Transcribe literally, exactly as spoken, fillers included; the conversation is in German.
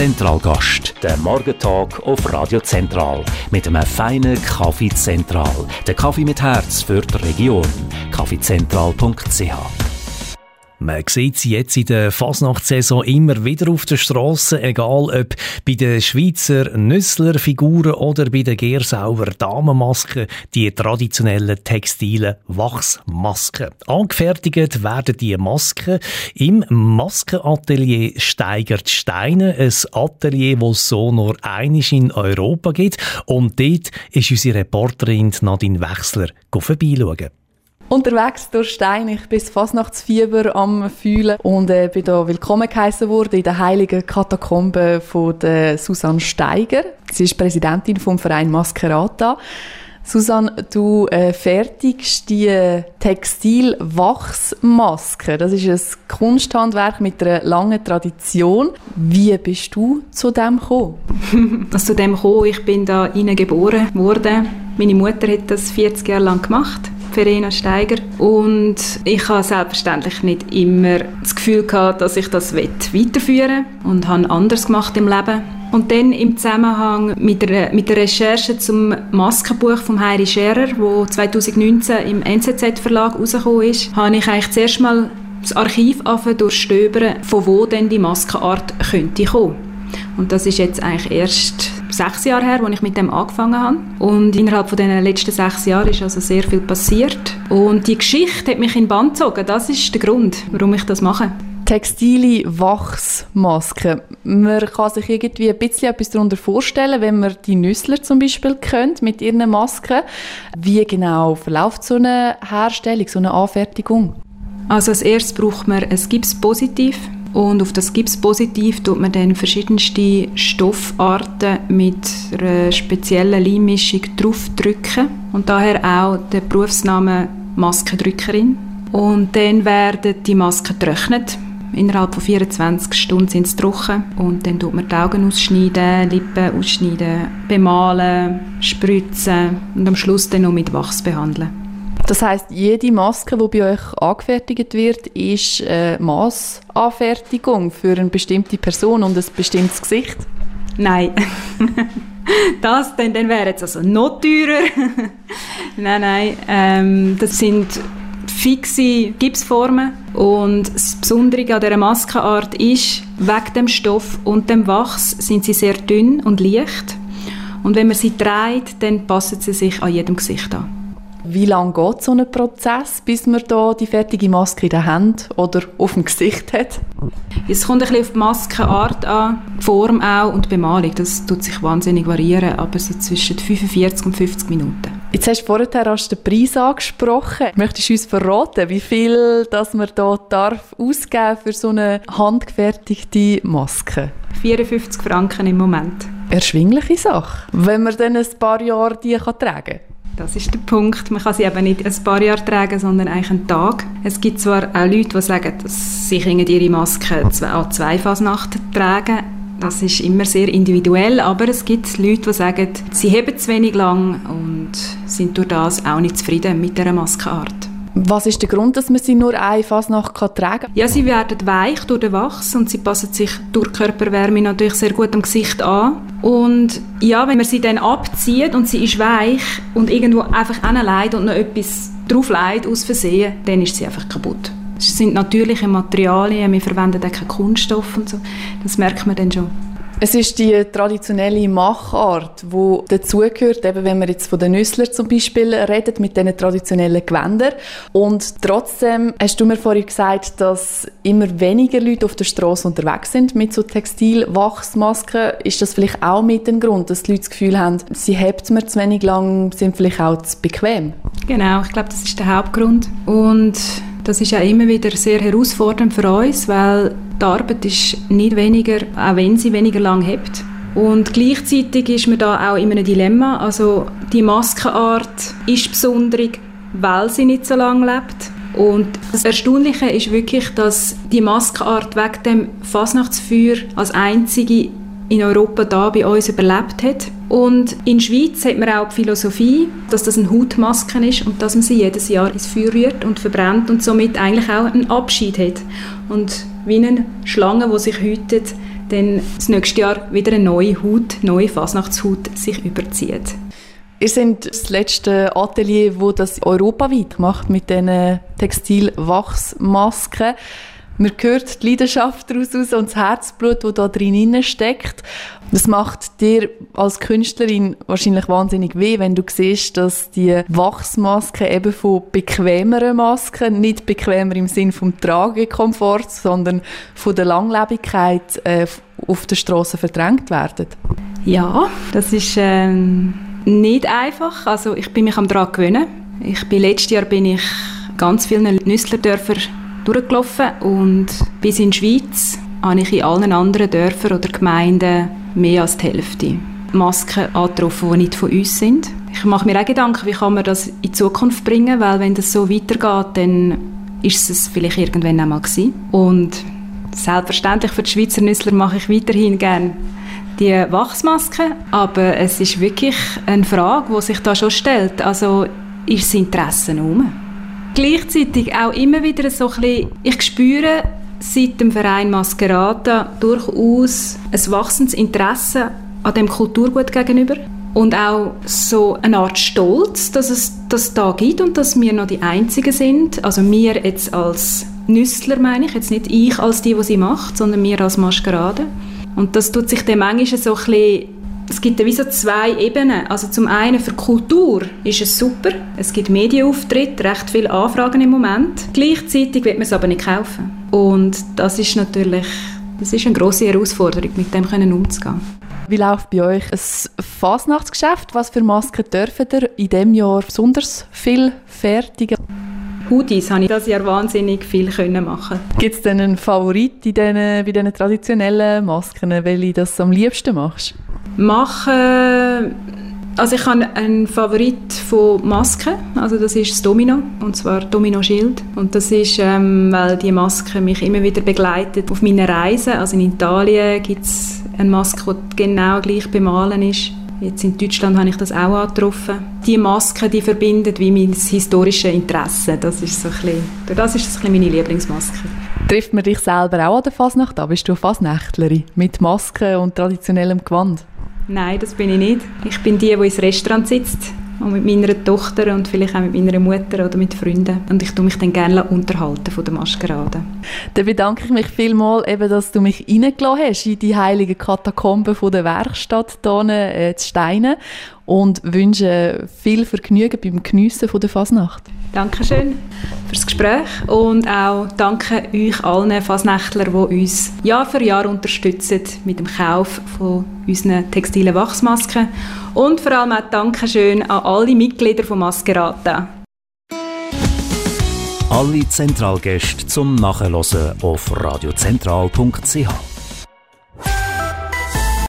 Zentralgast, der Morgentalk auf Radio Zentral. Mit einem feinen Kaffee Zentral. Der Kaffee mit Herz für die Region. kaffeezentral punkt c h. Man sieht sie jetzt in der Fasnachtssaison immer wieder auf der Strasse, egal ob bei den Schweizer Nüssler-Figuren oder bei den Gersauer Damenmasken, die traditionellen textilen Wachsmasken. Angefertigt werden die Masken im Maskenatelier Steigert Steine, ein Atelier, das es so nur einmal in Europa gibt. Und dort ist unsere Reporterin Nadine Wechsler vorbeischauen. Unterwegs durch Stein, ich bin das Fasnachtsfieber am Fühlen und äh, bin hier willkommen geheissen worden in der heiligen Katakombe von der Susanne Steiger. Sie ist Präsidentin vom Verein Maskerata. Susanne, du äh, fertigst die Textilwachsmaske. Das ist ein Kunsthandwerk mit einer langen Tradition. Wie bist du zu dem gekommen? Also zu dem gekommen, ich bin da rein geboren worden. Meine Mutter hat das vierzig Jahre lang gemacht. Verena Steiger. Und ich habe selbstverständlich nicht immer das Gefühl gehabt, dass ich das weiterführen will und habe anders gemacht im Leben. Und dann im Zusammenhang mit der, mit der Recherche zum Maskenbuch von Heiri Scherer, das zwanzig neunzehn im N Z Z-Verlag rausgekommen ist, habe ich eigentlich zuerst mal das Archiv durchstöbern, von wo denn die Maskenart könnte kommen. Und das ist jetzt eigentlich erst sechs Jahre her, als ich mit dem angefangen habe. Und innerhalb von den letzten sechs Jahren ist also sehr viel passiert. Und die Geschichte hat mich in den Bann gezogen. Das ist der Grund, warum ich das mache. Textile Wachsmasken. Man kann sich irgendwie ein bisschen etwas darunter vorstellen, wenn man die Nüssler zum Beispiel kennt mit ihren Masken. Wie genau verläuft so eine Herstellung, so eine Anfertigung? Also als erstes braucht man ein Gipspositiv. Und auf das Gipspositiv tut man dann verschiedenste Stoffarten mit einer speziellen Leimmischung draufdrücken. Und daher auch der Berufsname Maskendrückerin. Und dann werden die Masken getrocknet. Innerhalb von vierundzwanzig Stunden sind sie trocken. Und dann tut man die Augen ausschneiden, Lippen ausschneiden, bemalen, spritzen und am Schluss dann noch mit Wachs behandeln. Das heisst, jede Maske, die bei euch angefertigt wird, ist eine Massanfertigung für eine bestimmte Person und ein bestimmtes Gesicht? Nein. Das dann, dann wäre es also noch teurer. Nein, nein. Ähm, das sind fixe Gipsformen. Und das Besondere an dieser Maskenart ist, wegen dem Stoff und dem Wachs sind sie sehr dünn und leicht. Und wenn man sie dreht, dann passen sie sich an jedem Gesicht an. Wie lange geht so ein Prozess, bis man da die fertige Maske in der Hand oder auf dem Gesicht hat? Es kommt ein bisschen auf die Maskenart an, die Form auch und die Bemalung. Das tut sich wahnsinnig variieren, aber so zwischen fünfundvierzig und fünfzig Minuten. Jetzt hast du vorher hast den Preis angesprochen. Möchtest du uns verraten, wie viel das man da darf ausgeben für so eine handgefertigte Maske? vierundfünfzig Franken im Moment. Erschwingliche Sache, wenn man dann ein paar Jahre die kann tragen kann. Das ist der Punkt. Man kann sie eben nicht ein paar Jahre tragen, sondern eigentlich einen Tag. Es gibt zwar auch Leute, die sagen, dass sie ihre Maske an zwei Fasnachten tragen. Das ist immer sehr individuell, aber es gibt Leute, die sagen, sie heben zu wenig lang und sind durch das auch nicht zufrieden mit dieser Maskenart. Was ist der Grund, dass man sie nur eine Fasnacht tragen kann? Ja, sie werden weich durch den Wachs und sie passen sich durch Körperwärme natürlich sehr gut am Gesicht an. Und ja, wenn man sie dann abzieht und sie ist weich und irgendwo einfach hinlegt und noch etwas drauflegt aus Versehen, dann ist sie einfach kaputt. Es sind natürliche Materialien, wir verwenden auch keinen Kunststoff und so. Das merkt man dann schon. Es ist die traditionelle Machart, die dazugehört, eben wenn wir jetzt von den Nüssler zum Beispiel reden, mit diesen traditionellen Gewändern. Und trotzdem hast du mir vorhin gesagt, dass immer weniger Leute auf der Straße unterwegs sind mit so Textilwachsmasken. Ist das vielleicht auch mit dem Grund, dass die Leute das Gefühl haben, sie hebt mir zu wenig lang, sind vielleicht auch zu bequem? Genau, ich glaube, das ist der Hauptgrund. Und das ist auch immer wieder sehr herausfordernd für uns, weil die Arbeit ist nicht weniger, auch wenn sie weniger lang hebt. Und gleichzeitig ist man da auch in einem Dilemma. Also die Maskenart ist besonders, weil sie nicht so lange lebt. Und das Erstaunliche ist wirklich, dass die Maskenart wegen dem Fasnachtsfeuer als einzige in Europa da bei uns überlebt hat. Und in der Schweiz hat man auch die Philosophie, dass das eine Hautmaske ist und dass man sie jedes Jahr ins Feuer rührt und verbrennt und somit eigentlich auch einen Abschied hat. Und wie eine Schlange, die sich hütet, dann das nächste Jahr wieder eine neue Haut, neue Fasnachtshaut sich überzieht. Ihr seid das letzte Atelier, das das europaweit macht mit diesen Textilwachsmasken. Man hört die Leidenschaft daraus und das Herzblut, das da drin steckt. Das macht dir als Künstlerin wahrscheinlich wahnsinnig weh, wenn du siehst, dass die Wachsmasken eben von bequemeren Masken, nicht bequemer im Sinne vom Tragekomfort, sondern von der Langlebigkeit äh, auf der Straße verdrängt werden. Ja, das ist ähm, nicht einfach. Also ich bin mich am daran gewöhnen. Ich bin, letztes Jahr bin ich ganz vielen Nüsslerdörfern durchgelaufen und bis in die Schweiz habe ich in allen anderen Dörfern oder Gemeinden mehr als die Hälfte Masken angetroffen, die nicht von uns sind. Ich mache mir auch Gedanken, wie kann man das in die Zukunft bringen, weil wenn das so weitergeht, dann ist es vielleicht irgendwann einmal gewesen. Und selbstverständlich für die Schweizer Nüssler mache ich weiterhin gerne die Wachsmasken, aber es ist wirklich eine Frage, die sich da schon stellt. Also ist das Interesse herum? Gleichzeitig auch immer wieder so ein bisschen, ich spüre seit dem Verein Maskerata durchaus ein wachsendes Interesse an dem Kulturgut gegenüber und auch so eine Art Stolz, dass es das da gibt und dass wir noch die Einzigen sind. Also wir jetzt als Nüssler meine ich, jetzt nicht ich als die, die sie macht, sondern wir als Maskerade. Und das tut sich dann manchmal so ein bisschen, es gibt ja wie so zwei Ebenen. Also zum einen für Kultur ist es super. Es gibt Medienauftritte, recht viele Anfragen im Moment. Gleichzeitig wird man es aber nicht kaufen. Und das ist natürlich das ist eine grosse Herausforderung, mit dem können umzugehen. Wie läuft bei euch ein Fasnachtsgeschäft? Was für Masken dürfen ihr in diesem Jahr besonders viel fertigen? Hoodies habe ich dieses Jahr wahnsinnig viel machen. Gibt es denn einen Favorit in den, bei diesen traditionellen Masken, welche du das am liebsten machst? Machen, also ich habe einen Favorit von Masken, also das ist das Domino, und zwar Domino Schild. Und das ist, ähm, weil die Maske mich immer wieder begleitet auf meinen Reisen. Also in Italien gibt es eine Maske, die genau gleich bemalen ist. Jetzt in Deutschland habe ich das auch angetroffen. Die Maske, die verbindet wie mein historisches Interesse. Das ist so ein bisschen, das ist so ein bisschen meine Lieblingsmaske. Trifft man dich selber auch an der Fasnacht an? Bist du eine Fasnächtlerin mit Maske und traditionellem Gewand? Nein, das bin ich nicht. Ich bin die, die ins Restaurant sitzt und mit meiner Tochter und vielleicht auch mit meiner Mutter oder mit Freunden. Und ich tue mich dann gerne unterhalten von der Maskerade. Dann bedanke ich mich vielmals, eben, dass du mich reingelassen hast in die heiligen Katakomben von der Werkstatt hier äh, in Steinen und wünsche viel Vergnügen beim Geniessen von der Fasnacht. Dankeschön fürs Gespräch und auch danke euch allen Fasnächtler, die uns Jahr für Jahr unterstützen mit dem Kauf von unseren textilen Wachsmasken. Und vor allem auch Dankeschön an alle Mitglieder von Maskerata. Alle Zentralgäste zum Nachhören auf radiozentral punkt c h.